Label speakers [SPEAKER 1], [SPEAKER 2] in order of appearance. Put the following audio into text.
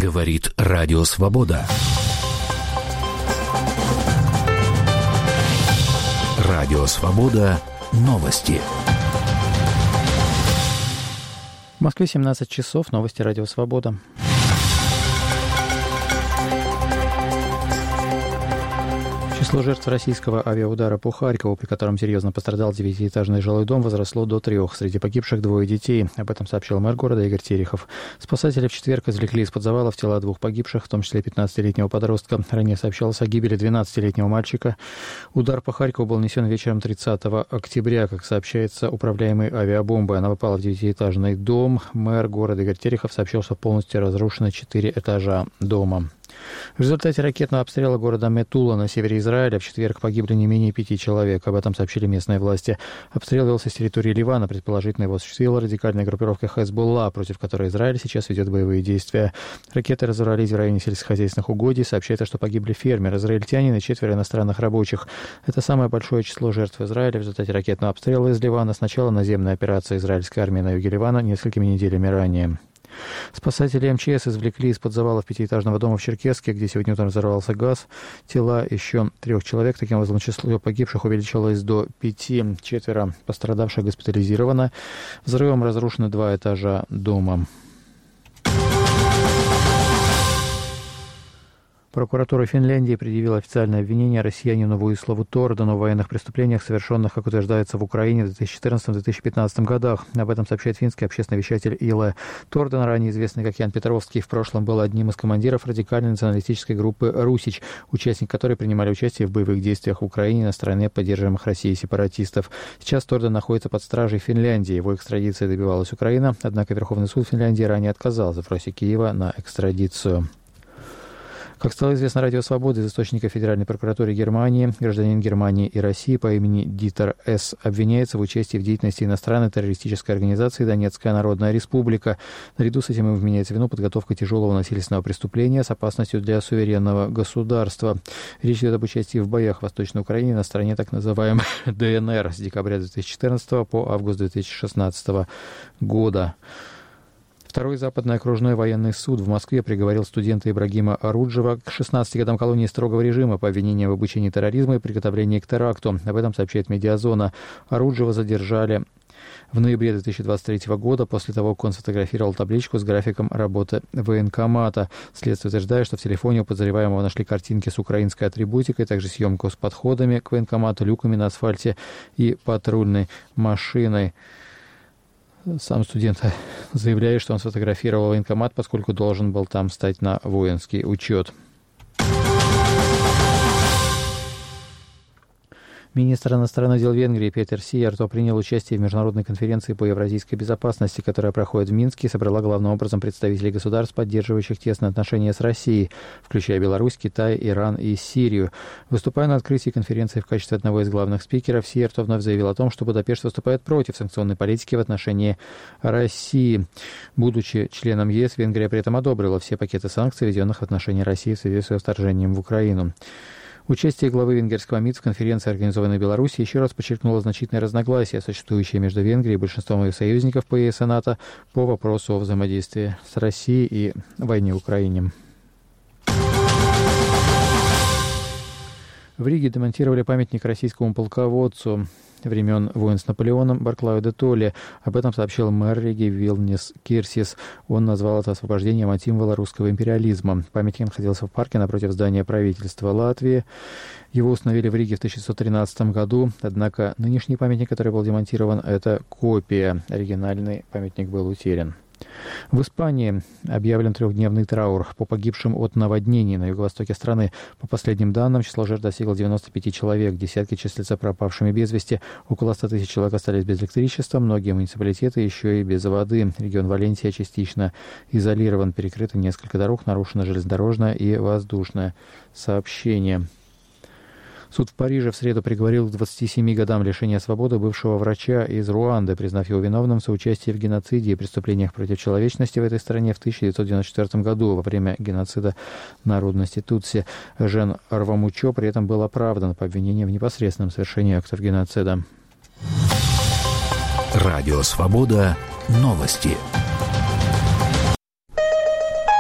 [SPEAKER 1] Говорит Радио Свобода. Радио Свобода. Новости.
[SPEAKER 2] В Москве 17 часов. Новости Радио Свобода. Число жертв российского авиаудара по Харькову, при котором серьезно пострадал 9-этажный жилой дом, возросло до 3. Среди погибших 2 детей. Об этом сообщил мэр города Игорь Терехов. Спасатели в четверг извлекли из-под завалов тела 2 погибших, в том числе 15-летнего подростка. Ранее сообщалось о гибели 12-летнего мальчика. Удар по Харькову был нанесен вечером 30 октября. Как сообщается, управляемой авиабомбой она попала в 9-этажный дом. Мэр города Игорь Терехов сообщил, что полностью разрушены 4 этажа дома. В результате ракетного обстрела города Метула на севере Израиля в четверг погибли не менее 5 человек. Об этом сообщили местные власти. Обстрел велся с территории Ливана. Предположительно, его осуществила радикальная группировка Хезболла, против которой Израиль сейчас ведет боевые действия. Ракеты разорвались в районе сельскохозяйственных угодий. Сообщается, что погибли фермер, израильтянин и 4 иностранных рабочих. Это самое большое число жертв Израиля в результате ракетного обстрела из Ливана с начала наземной операции израильской армии на юге Ливана несколькими неделями ранее. Спасатели МЧС извлекли из-под завалов 5-этажного дома в Черкесске, где сегодня утром взорвался газ, тела еще 3 человек. Таким образом, число погибших увеличилось до 5. 4 пострадавших госпитализировано. Взрывом разрушены 2 этажа дома. Прокуратура Финляндии предъявила официальное обвинение россиянину Вуиславу Тордану в военных преступлениях, совершенных, как утверждается, в Украине в 2014-2015 годах. Об этом сообщает финский общественный вещатель Иле. Тордан, ранее известный как Ян Петровский, в прошлом был одним из командиров радикальной националистической группы «Русич», участники которой принимали участие в боевых действиях в Украине на стороне поддерживаемых Россией сепаратистов. Сейчас Тордан находится под стражей Финляндии. Его экстрадиции добивалась Украина, однако Верховный суд Финляндии ранее отказал в запросе Киева на экстрадицию. Как стало известно Радио Свободы, из источника Федеральной прокуратуры Германии, гражданин Германии и России по имени Дитер С. обвиняется в участии в деятельности иностранной террористической организации «Донецкая Народная Республика». Наряду с этим ему вменяется в вину подготовка тяжелого насильственного преступления с опасностью для суверенного государства. Речь идет об участии в боях в Восточной Украине на стороне так называемой ДНР с декабря 2014 по август 2016 года. Второй западный окружной военный суд в Москве приговорил студента Ибрагима Оруджева к 16 годам колонии строгого режима по обвинению в обучении терроризма и приготовлении к теракту. Об этом сообщает «Медиазона». Оруджева задержали в ноябре 2023 года после того, как он сфотографировал табличку с графиком работы военкомата. Следствие утверждает, что в телефоне у подозреваемого нашли картинки с украинской атрибутикой, также съемку с подходами к военкомату, люками на асфальте и патрульной машиной. Сам студент заявляет, что он сфотографировал военкомат, поскольку должен был там стать на воинский учет. Министр иностранных дел Венгрии Петер Сиярто принял участие в международной конференции по евразийской безопасности, которая проходит в Минске и собрала главным образом представителей государств, поддерживающих тесные отношения с Россией, включая Беларусь, Китай, Иран и Сирию. Выступая на открытии конференции в качестве одного из главных спикеров, Сиярто вновь заявил о том, что Будапешт выступает против санкционной политики в отношении России. Будучи членом ЕС, Венгрия при этом одобрила все пакеты санкций, введенных в отношении России в связи с ее вторжением в Украину. Участие главы венгерского МИД в конференции, организованной в Беларуси, еще раз подчеркнуло значительные разногласия, существующие между Венгрией и большинством ее союзников по ЕС и НАТО по вопросу о взаимодействии с Россией и войне в Украине. В Риге демонтировали памятник российскому полководцу времен войн с Наполеоном Барклаю де Толле. Об этом сообщил мэр Риги Вилнис Кирсис. Он назвал это освобождением от символа русского империализма. Памятник находился в парке напротив здания правительства Латвии. Его установили в Риге в 1913 году. Однако нынешний памятник, который был демонтирован, это копия. Оригинальный памятник был утерян. В Испании объявлен 3-дневный траур по погибшим от наводнений на юго-востоке страны. По последним данным, число жертв достигло 95 человек, десятки числятся пропавшими без вести, около 100 тысяч человек остались без электричества, многие муниципалитеты еще и без воды. Регион Валенсия частично изолирован, перекрыты несколько дорог, нарушено железнодорожное и воздушное сообщение. Суд в Париже в среду приговорил к 27 годам лишения свободы бывшего врача из Руанды, признав его виновным в соучастии в геноциде и преступлениях против человечности в этой стране в 1994 году во время геноцида народности Тутси. Жен Арвамучо при этом был оправдан по обвинению в непосредственном совершении актов геноцида.
[SPEAKER 1] Радио «Свобода». Новости.